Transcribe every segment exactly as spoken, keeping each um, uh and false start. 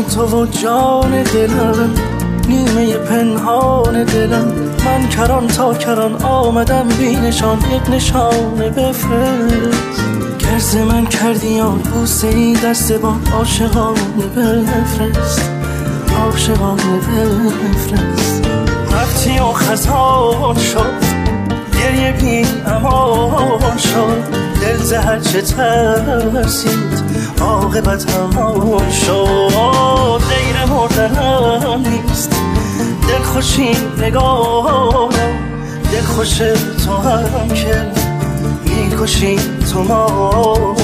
نیمه تو و جان دلم، نیمه پنهان دلم. من کران تا کران آمدم بی نشان، یک نشانه بفرست. گرز من کردی یا بوسه ای دست با عاشقانه بفرست، عاشقانه بفرست. رفتی و خزان شد، گریه بی امان شد. دل زهر چه ترسید، عاقبت همان شد. غیر مردنم نیست دل خوشی نگاه، دل خوش تو هم که میکشی تو ما.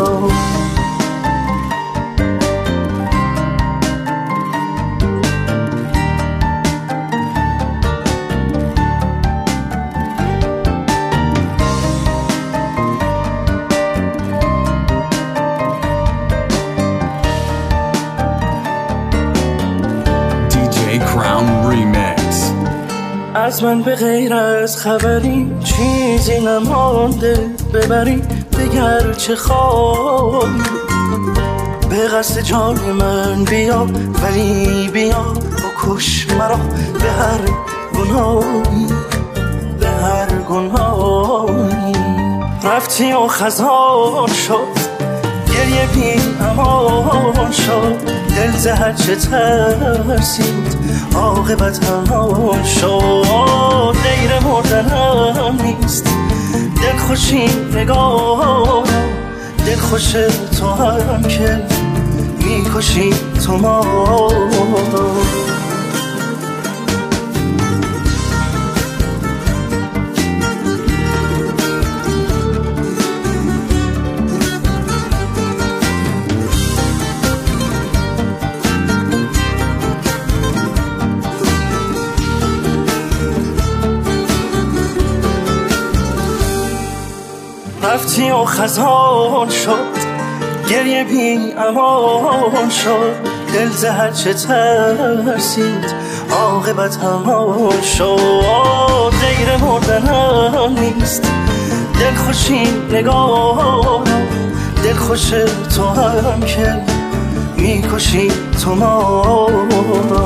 از من به غیر از خبری چیزی نمانده، ببری دگر چه خواهی. به قصد جان من بیا، ولی بیا بکش مرا به هر گناهی، به هر گناهی. رفتی و خزان شد، گریه بی امان شد. دل زهر چه ترسید، عاقبت همان شد. غیر مردنم نیست دل خوشی نگاه، دل خوش تو هم که میکشی تو ما. رفتی و خزان شد، گریه بی امان شد. دل زهر چه ترسید، عاقبت همان شد. غیر مردنم نیست دل خوشی نگاه، دل خوش تو هم که میکشی تو ما.